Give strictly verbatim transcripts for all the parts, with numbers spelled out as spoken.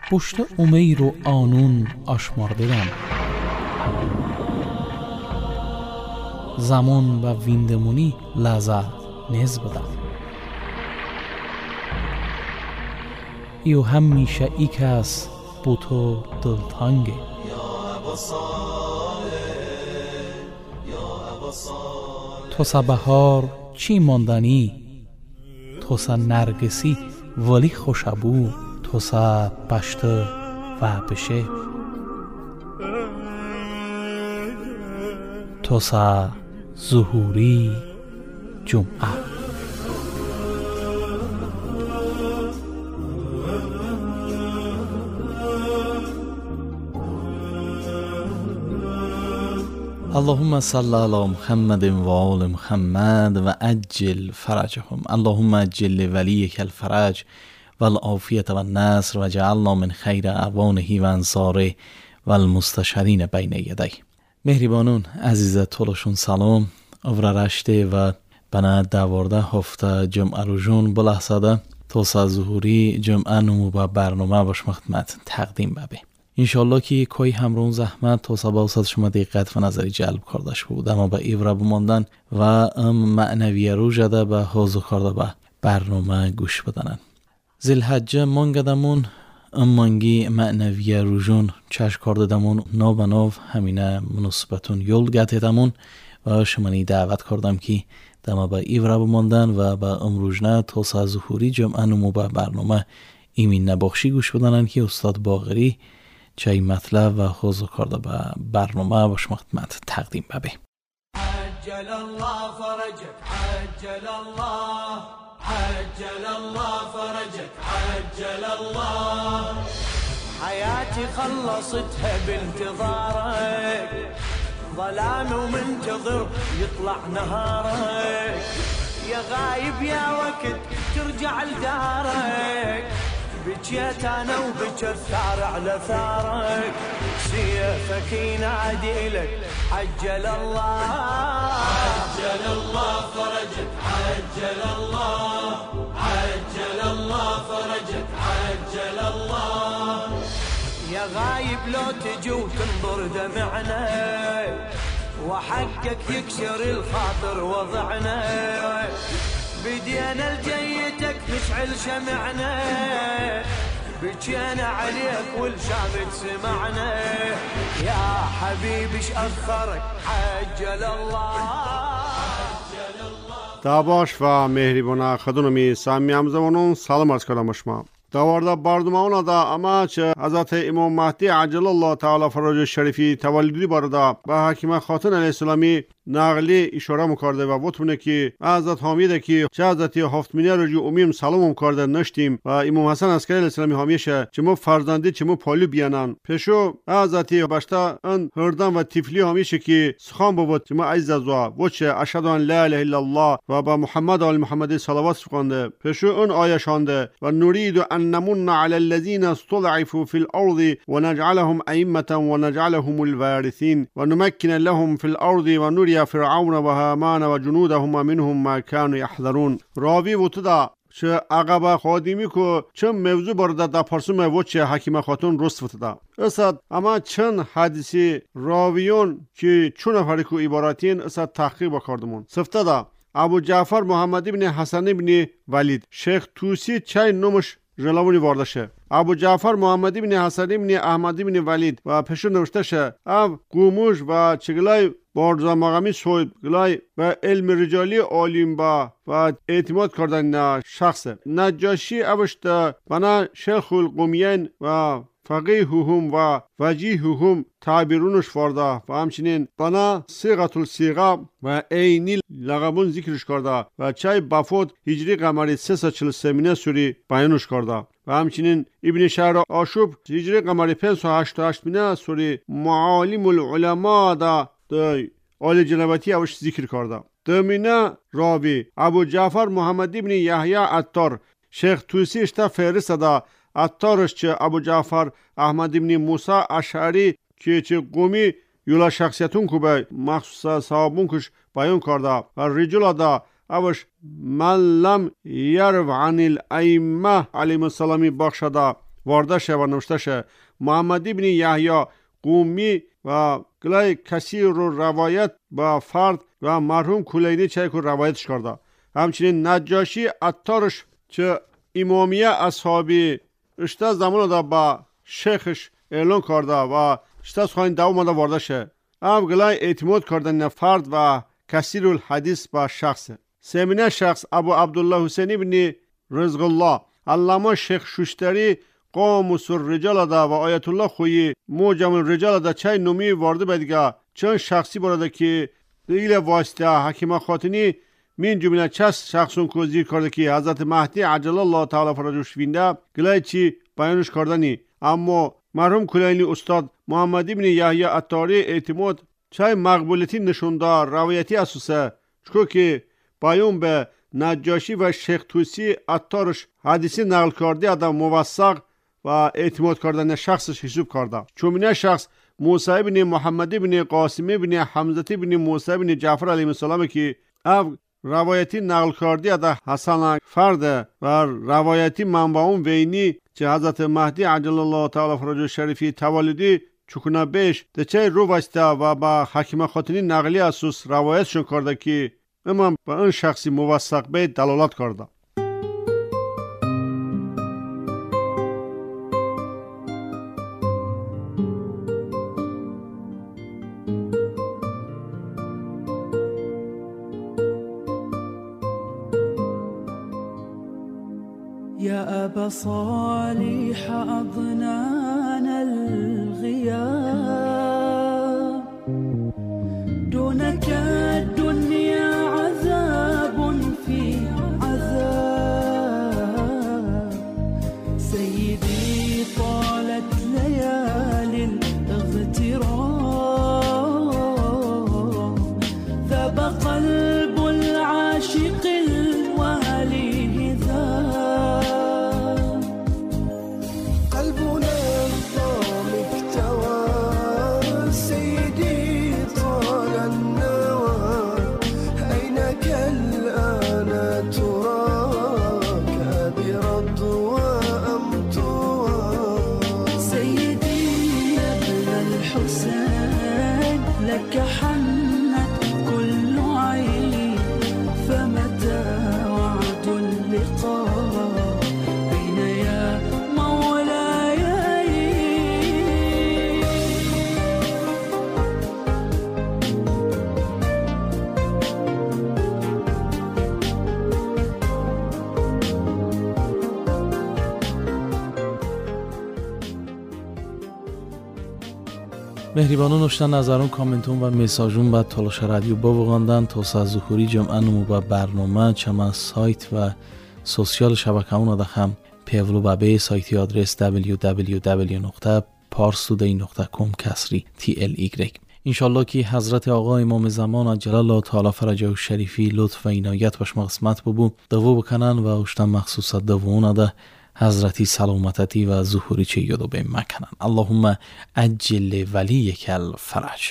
پشت امیر و آنون آشمارده‌ام. زمان و ویندمونی لذت نیز بدم. ایو همیشه ای کس بو تو دلتانگه. تو سا بهار چی ماندنی، تو سا نرگسی ولی خوشبو، تو سا پشته و بشه، تو سا ظهوری جمعه. اللهم صل علی محمد و آل محمد و عجل فرجهم. اللهم عجل لولیک الفرج و العافیت و النصر و جعلنا من خیر اعوانه و انصاره و المستشارین بین یدی. مهربانون عزیز طولشون سلام افرا رشته و بنا دوارده هفته جمعه رو جون بلحظده توسا ظهوری جمعه نمو با برنامه باش خدمت تقدیم ببه. انشالله که کوی همرون زحمت توسا با اوسط شما دقت و نظری جلب کردش بود، اما با ایورا بماندن و ام معنوی رو جده به حوض کرده به برنامه گوش بدنن. زلحجه مانگدمون ام مانگی معنوی رو جون چشم کرده دمون نو به نو همینه مناسبتون یول گته دمون و شمانی دعوت کردم که دما با ایورا بماندن و با امروجنه توسا ظهوری جمعه نمو به برنامه ایمین نباخشی گوش بدنن که استاد باقری چای مطلب و حوض کرده به برنامه باش خدمت تقدیم ببه. عجل الله فرجك عجل الله عجل الله فرجك عجل الله حياتي خلصتها بانتظارك ظلام ومنتظر يطلع نهارك يا غايب يا وقت ترجع لدارك بجيت انا وبجى الثار على ثارك سيفك ينادي لك عجل الله عجل الله فرجك عجل الله عجل الله فرجك عجل الله يا غايب لو تجي وتنظر دمعنا وحقك يكسر الخاطر وضعنا بدينا لجيتك نشعل شمعنا بجينا عليك والشامك سمعنا يا حبيبي ايش اخرك عجل الله عجل الله. داباش و مهربان خدونمی سامیام زمانون سلام عرض کردم شما. دوارده برنامه دا اما چه حضرت امام مهدی عجل الله تعالی فرج شریفی تولدی باردا به حکیمه خاتون علیه السلامی نقلی اشاره میکرده و بتونه که حضرت حامیده که چه حضرت هفتمینه رجوع امیم سلام کرده نشتیم و امام حسن عسکری علیه السلامی حامیشه چه مو فرزندی چه مو پالو بیانن پیشو حضرت باشتا ان هردن و تفلی حامیشه که سخان بود چه مو عزیز زوا وچه اشهد ان لا اله الا الله و با محمد آل محمد صلوات سخنده پیشو اون آیه شانده و نرید ان نمن على الذين استضعفوا في الارض ونجعلهم ائمه ونجعلهم الوارثين ونمكن لهم في الارض ونري فرعون و هامان و جنودهم منهم ما كانوا يحذرون. راوی وتدا چه عقبه خادمی کو چه موضوع برده دا پرسم وچه حکیمه خاتون رست وتدا اسد اما چند حدیثی راویون که چون فرقو عبارتین اسد تحقیق بکردمون سفته دا ابو جعفر محمد ابن حسن ابن ولید شیخ توسی چای نمش جلوانی واردشه ابو جعفر محمد ابن حسن ابن احمد ابن ولید و پشو نوشته شه اب گوموش و چگلای بارزا مقامی سوید گلای به علم رجالی عالم با و اعتماد کردن شخصه نجاشی ابشته بنا شیخ القومیین و فقیههم و وجیههم تعبیرونش وارده و همچنین بنا صیغه الصیغه و عینی لقبون ذکرش کرده و چای بفود هجری قمری سیصد و چهل و سه سوری بیانش کرده و همچنین ابن شهر آشوب هجری قمری پنجصد و هشتاد و هشت سوری معالم العلماء دا دی آل جنباتی اوش ذکر کرده. دمینه راوی ابو جعفر محمد ابن یحیی عطار شیخ توسی اشتا فهرست دا عطارش چه ابو جعفر احمد ابن موسی اشعری که چه قومی یولا شخصیتون که به مخصوص صحابون کش بیان کرده و رجل دا اوش من لم یرو عن الائمه علیهم السلامی بخشده وارده شه و نوشته شه. محمد ابن یحیی قومی و گلای کثیر رو روایت با فرد و مرحوم کلینی چه که روایتش کرده. همچنین نجاشی عطارش چه امامیه اصحابی اشته زمان دا با شیخش اعلان کرده و اشته سخوانی دو ماده وارده شه. هم گلای اعتماد کردن فرد و کثیر الحدیث با شخص. سیمینه شخص ابو عبدالله حسینی بن رزق الله علامه شیخ شوشتری قاموس الرجال دا و آیت الله خویی موجم الرجال دا چای نومی وارده بدگه چند شخصی براده که دیگه واسطه حکیم خاتنی من جمله چست شخصون که زیر کرده که حضرت مهدی عجل الله تعالی فرجش وینده گلای چی بیانش کردنی. اما مرحوم کلینی استاد محمد ابن یحیی عطاری اعتماد چای مقبولیتی نشونده روایتی اساسه چکو که بیان به نجاشی و شیخ توسی عطارش حدیثی نقل کرده آدم موثق و اعتماد کردن شخصش حساب کرده. چومینه شخص موسی ابن محمد ابن قاسم ابن حمزه ابن موسی ابن جعفر علیه السلام که او روایتی نقل کرده ده حسن فرد و روایتی منبعون وینی چه حضرت مهدی عجل الله تعالی فرجه شریفی تولدی چکونه بیش ده چه رو واسطه و با حکیم خاتنی نقلی اساس روایتشون کرده که امام به اون شخصی موثق به دلالت کرده. يا أبا صالح أضنان الغياب دونك الدنيا عذاب في عذاب سيدي طالت ليالي الاغتراب ذاب قلب العاشق الوالي ذاب قلبنا الضام اكتوى سيدي طال النوى أينك الآن تراك برضوى أم توى سيدي يا ابن الحسين لك حنت كل عين فمتى وعد اللقاء أين يا مولاي مهربانون نوشتن نظرون کامنتون و میساجون با تلاش رادیو بابغاندن تا سازوخوری جمعه نمو با برنامه چما سایت و سوسیال شبکه اون دخم پیولو بابه سایتی آدرس دبلیو دبلیو دبلیو نقطه پارسودی نقطه کام کسری تی ال ایگرگ. انشالله که حضرت آقا امام زمان عجل الله تعالی فرجه و شریفی لطف و عنایت باش مقسمت ببو دوو بکنن و اشتن مخصوص دوونه ده حضرتی سلامتی و ظهوری چه یادو به مکنن. اللهم عجل ولیک الفرج.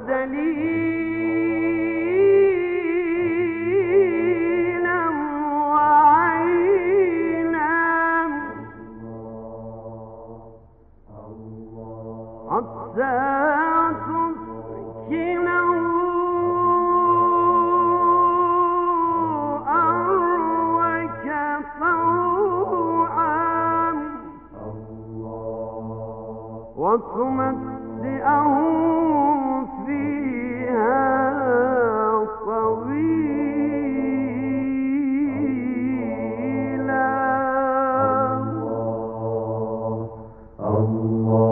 دليلا وعينا حتى تسكنه أرضك طوعا وتمتعه فيها طويلا. الله